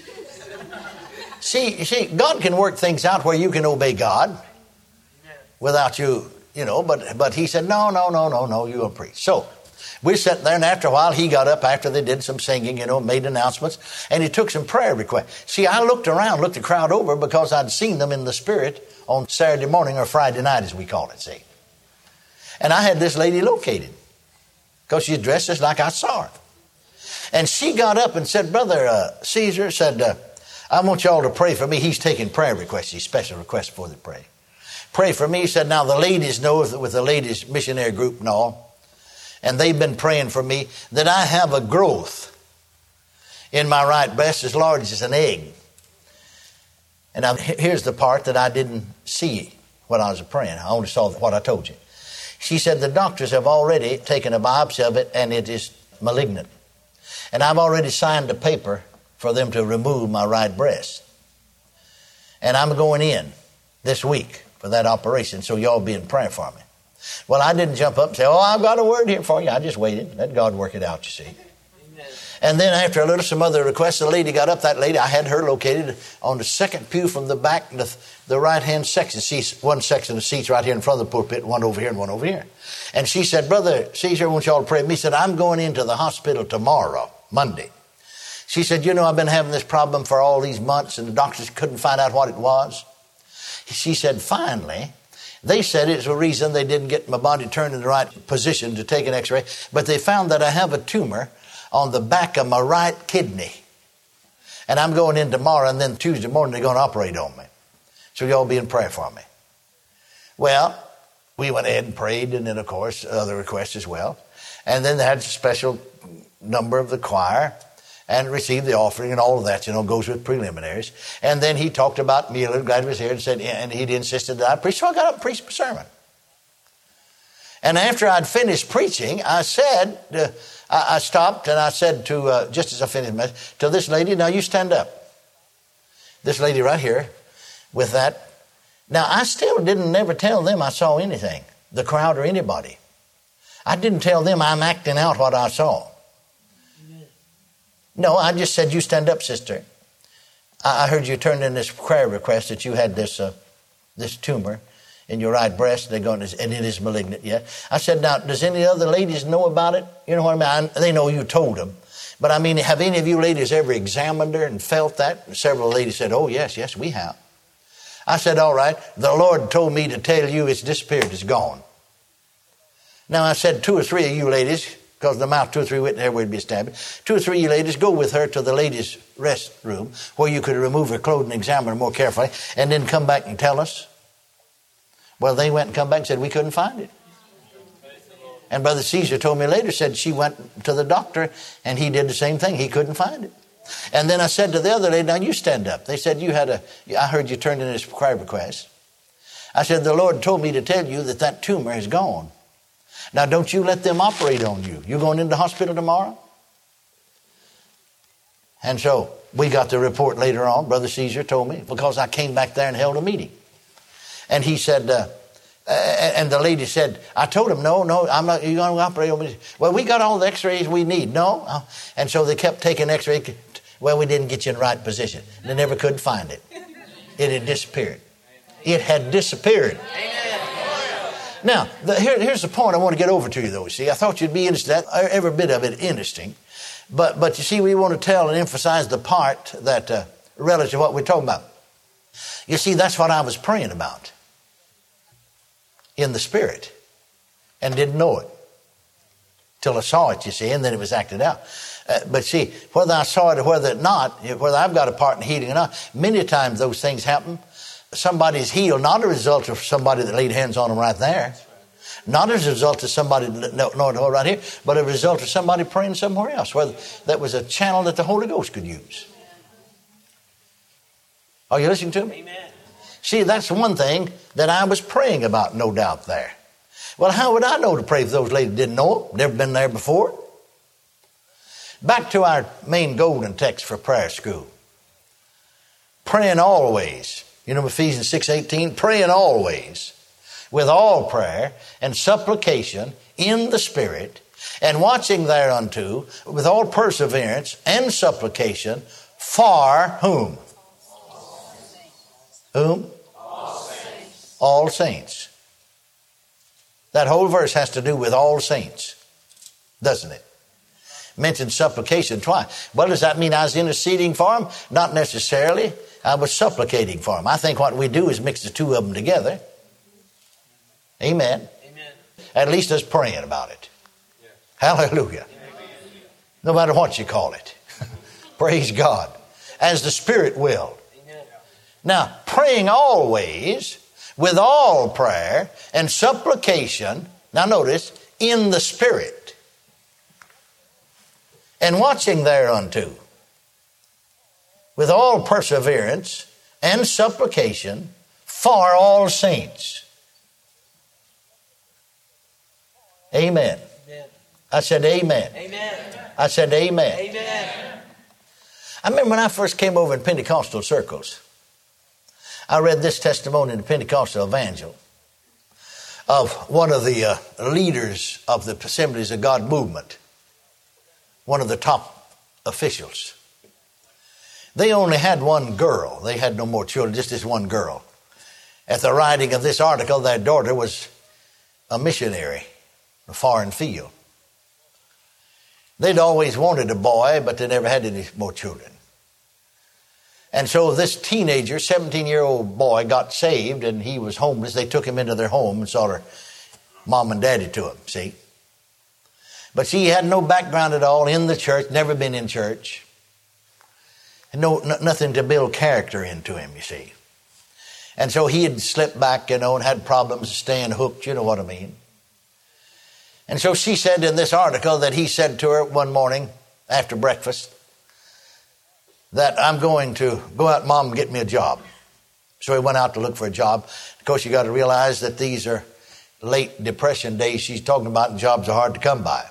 see, see, God can work things out where you can obey God without you, you know, but but he said, no, no, no, no, no, you're going to preach. So we sat there, and after a while, he got up after they did some singing, you know, made announcements, and he took some prayer requests. See, I looked around, looked the crowd over, because I'd seen them in the spirit on Saturday morning or Friday night, as we call it, see. And I had this lady located, because she's dressed just like I saw her. And she got up and said, Brother uh, Caesar, said, uh, I want y'all to pray for me. He's taking prayer requests, these special requests before they pray. Pray for me. He said, now the ladies know, with the ladies missionary group and all, and they've been praying for me, that I have a growth in my right breast as large as an egg. And now, here's the part that I didn't see when I was praying. I only saw what I told you. She said, the doctors have already taken a biopsy of it, and it is malignant. And I've already signed a paper for them to remove my right breast. And I'm going in this week for that operation, so y'all be in prayer for me. Well, I didn't jump up and say, oh, I've got a word here for you. I just waited. Let God work it out, you see. Amen. And then after a little, some other requests, the lady got up. That lady, I had her located on the second pew from the back, the, the right-hand section. Seats, one section of seats right here in front of the pulpit, one over here and one over here. And she said, Brother Caesar, I want y'all to pray with me. He said, I'm going into the hospital tomorrow, Monday. She said, you know, I've been having this problem for all these months, and the doctors couldn't find out what it was. She said, finally, they said it's a reason they didn't get my body turned in the right position to take an x-ray, but they found that I have a tumor on the back of my right kidney. And I'm going in tomorrow, and then Tuesday morning they're going to operate on me. So y'all be in prayer for me. Well, we went ahead and prayed, and then, of course, other requests as well. And then they had a special number of the choir and received the offering and all of that, you know, goes with preliminaries. And then he talked about me, glad he was here, and said, and he insisted that I preach. So I got up and preached a sermon. And after I'd finished preaching, I said, uh, I, I stopped and I said to, uh, just as I finished the message, to this lady, now you stand up. This lady right here with that. Now, I still didn't never tell them I saw anything, the crowd or anybody. I didn't tell them I'm acting out what I saw. No, I just said, you stand up, sister. I, I heard you turn in this prayer request that you had this uh, this tumor in your right breast, they're going to, and it is malignant yet. I said, now, does any other ladies know about it? You know what I mean? I, they know you told them. But I mean, have any of you ladies ever examined her and felt that? Several ladies said, oh, yes, yes, we have. I said, all right, the Lord told me to tell you it's disappeared, it's gone. Now, I said, two or three of you ladies, because the mouth two or three witnesses everywhere would be established, two or three of you ladies, go with her to the ladies' restroom where you could remove her clothes and examine her more carefully, and then come back and tell us. Well, they went and come back and said, we couldn't find it. And Brother Caesar told me later, said she went to the doctor, and he did the same thing. He couldn't find it. And then I said to the other lady, now you stand up. They said, you had a, I heard you turned in this prayer request. I said, the Lord told me to tell you that that tumor is gone. Now, don't you let them operate on you. You going into the hospital tomorrow? And so we got the report later on. Brother Caesar told me, because I came back there and held a meeting. And he said, uh, And the lady said, I told him, no, no, I'm not, you're going to operate on me. Well, we got all the x-rays we need. No. And so they kept taking x-rays. Well, we didn't get you in the right position. They never could find it. It had disappeared. It had disappeared. Now, the, here, here's the point I want to get over to you, though. See, I thought you'd be interested. Every bit of it interesting. But, but you see, we want to tell and emphasize the part that uh, relative to what we're talking about. You see, that's what I was praying about in the Spirit and didn't know it till I saw it, you see, and then it was acted out. Uh, but see, whether I saw it or whether not, whether I've got a part in healing or not, many times those things happen. Somebody's healed, not a result of somebody that laid hands on them right there. Not as a result of somebody, no, no, no, right here, but a result of somebody praying somewhere else. Whether that was a channel that the Holy Ghost could use. Are you listening to me? Amen. See, that's one thing that I was praying about, no doubt there. Well, how would I know to pray if those ladies didn't know it? Never been there before. Back to our main golden text for prayer school. Praying always. You know Ephesians six eighteen? Praying always with all prayer and supplication in the Spirit, and watching thereunto with all perseverance and supplication for whom? Whom? All saints. All saints. That whole verse has to do with all saints, doesn't it? Mentioned supplication twice. Well, does that mean I was interceding for them? Not necessarily. I was supplicating for them. I think what we do is mix the two of them together. Amen. Amen. At least us praying about it. Yeah. Hallelujah. Amen. No matter what you call it. Praise God. As the Spirit willed. Amen. Now, praying always with all prayer and supplication, now notice, in the Spirit, and watching thereunto with all perseverance and supplication for all saints. Amen. Amen. I said amen. Amen. I said amen. Amen. I remember when I first came over in Pentecostal circles, I read this testimony in the Pentecostal Evangel of one of the uh, leaders of the Assemblies of God movement, one of the top officials. They only had one girl. They had no more children, just this one girl. At the writing of this article, their daughter was a missionary, a foreign field. They'd always wanted a boy, but they never had any more children. And so this teenager, seventeen-year-old boy, got saved, and he was homeless. They took him into their home and saw her mom and daddy to him, see? But she had no background at all in the church, never been in church. No, no, nothing to build character into him, you see. And so he had slipped back, you know, and had problems staying hooked, you know what I mean. And so she said in this article that he said to her one morning after breakfast that I'm going to go out, Mom, and get me a job. So he went out to look for a job. Of course, you got to realize that these are late Depression days she's talking about, and jobs are hard to come by.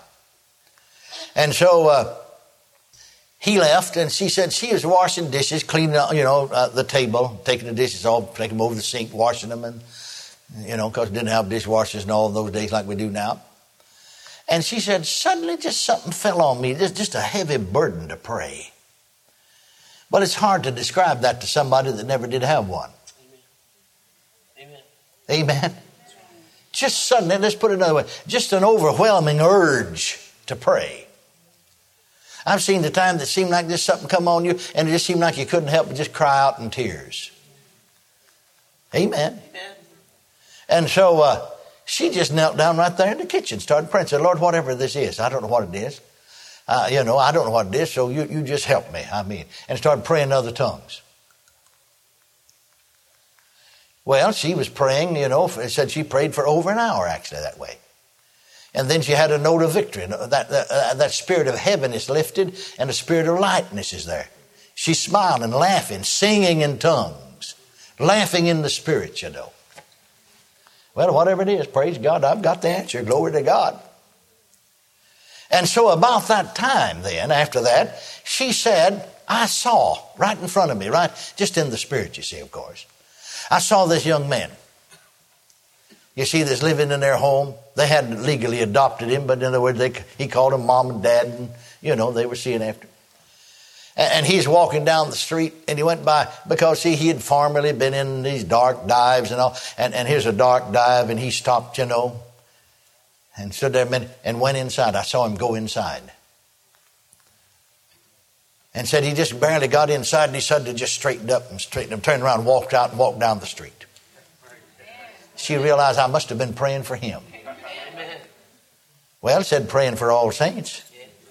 And so uh, he left, and she said she was washing dishes, cleaning up, you know, uh, the table, taking the dishes off, taking them over the sink, washing them, and, you know, because we didn't have dishwashers in all those days like we do now. And she said, suddenly just something fell on me, just, just a heavy burden to pray. But it's hard to describe that to somebody that never did have one. Amen. Amen. Just suddenly, let's put it another way, just an overwhelming urge to pray. I've seen the time that seemed like just something come on you, and it just seemed like you couldn't help but just cry out in tears. Amen. Amen. And so uh, she just knelt down right there in the kitchen, started praying, said, Lord, whatever this is, I don't know what it is. Uh, you know, I don't know what it is, so you, you just help me, I mean. And started praying in other tongues. Well, she was praying, you know, it said she prayed for over an hour actually that way. And then she had a note of victory. That, that, uh, that spirit of heaven is lifted and the spirit of lightness is there. She's smiling, laughing, singing in tongues, laughing in the spirit, you know. Well, whatever it is, praise God, I've got the answer. Glory to God. And so about that time then, after that, she said, I saw right in front of me, right, just in the spirit, you see, of course. I saw this young man you see, that's living in their home. They hadn't legally adopted him, but in other words, they, he called them mom and dad, and, you know, they were seeing after him. And, and he's walking down the street, and he went by, because, see, he had formerly been in these dark dives and all, and, and here's a dark dive, and he stopped, you know, and stood there a minute, and went inside. I saw him go inside. And said he just barely got inside, and he suddenly just straightened up and straightened up, turned around, and walked out and walked down the street. She realized I must have been praying for him. Well, it said praying for all saints.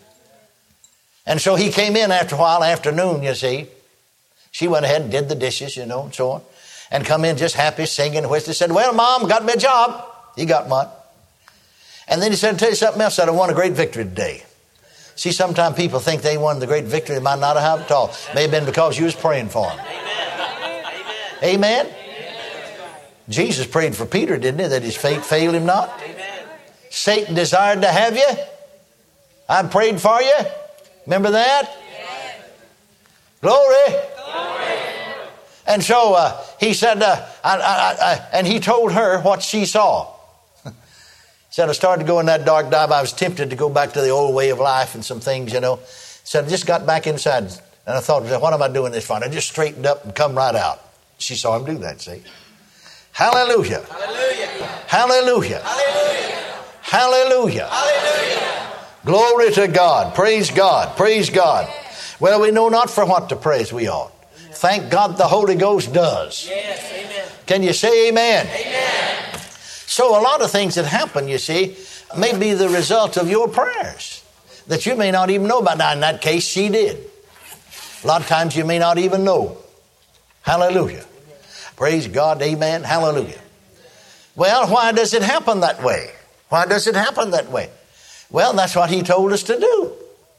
And so he came in after a while, afternoon, you see. She went ahead and did the dishes, you know, and so on. And come in just happy, singing, whistling. Said, well, Mom, got me a job. He got one. And then he said, I'll tell you something else. Said, I won a great victory today. See, sometimes people think they won the great victory. They might not have at all. May have been because you was praying for them. Amen. Amen. Amen. Jesus prayed for Peter, didn't he? That his faith failed him not. Amen. Satan desired to have you. I prayed for you. Remember that? Yes. Glory. Glory. And so uh, he said, uh, I, I, I, and he told her what she saw. He said, I started to go in that dark dive. I was tempted to go back to the old way of life and some things, you know. He said, I just got back inside. And I thought, what am I doing this for? And I just straightened up and come right out. She saw him do that, see. Hallelujah. Hallelujah. Hallelujah. Hallelujah. Hallelujah. Hallelujah. Glory to God. Praise God. Praise God. Well, we know not for what to praise we ought. Thank God the Holy Ghost does. Yes, amen. Can you say amen? Amen. So a lot of things that happen, you see, may be the result of your prayers that you may not even know about. Now, in that case, she did. A lot of times you may not even know. Hallelujah. Praise God. Amen. Hallelujah. Well, why does it happen that way? Why does it happen that way? Well, that's what he told us to do.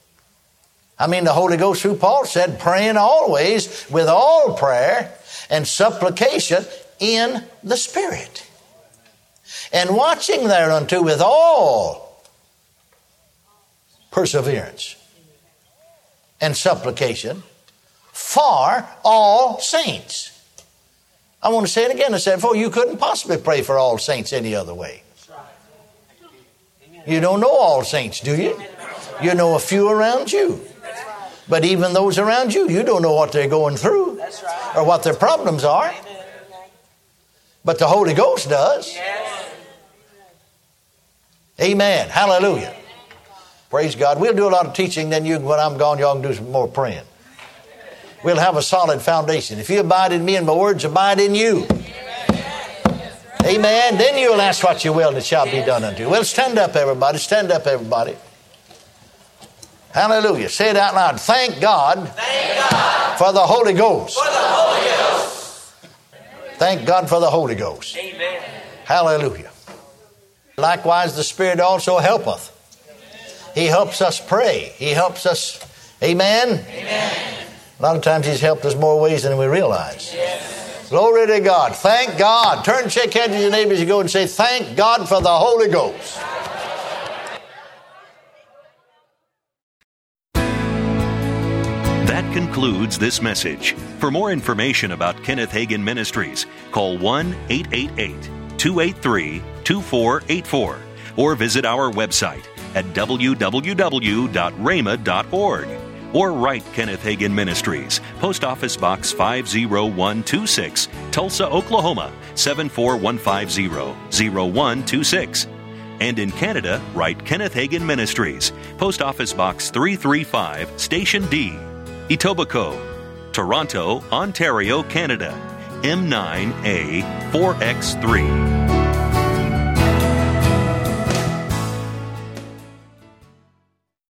I mean, the Holy Ghost through Paul said, praying always with all prayer and supplication in the Spirit. And watching thereunto with all perseverance and supplication for all saints. I want to say it again. I said before, you couldn't possibly pray for all saints any other way. You don't know all saints, do you? You know a few around you. But even those around you, you don't know what they're going through or what their problems are. But the Holy Ghost does. Amen. Hallelujah. Praise God. We'll do a lot of teaching, then you, when I'm gone, y'all can do some more praying. We'll have a solid foundation. If you abide in me and my words abide in you. Amen. Then you'll ask what you will and it shall be done unto you. Well, stand up, everybody. Stand up, everybody. Hallelujah. Say it out loud. Thank God, Thank God for the Holy Ghost. For the Holy Ghost. Thank God for the Holy Ghost. Amen. Hallelujah. Likewise, the Spirit also helpeth. He helps us pray. He helps us. Amen. Amen. A lot of times He's helped us more ways than we realize. Yes. Glory to God. Thank God. Turn and shake hands with your neighbor as you go and say, thank God for the Holy Ghost. That concludes this message. For more information about Kenneth Hagin Ministries, call one eight eight eight, two eight three, two four eight four or visit our website at w w w dot rhema dot org. Or write Kenneth Hagin Ministries, Post Office Box five oh one two six, Tulsa, Oklahoma seven four one five zero, zero one two six. And in Canada, write Kenneth Hagin Ministries, Post Office Box three thirty-five, Station D, Etobicoke, Toronto, Ontario, Canada, M nine A four X three.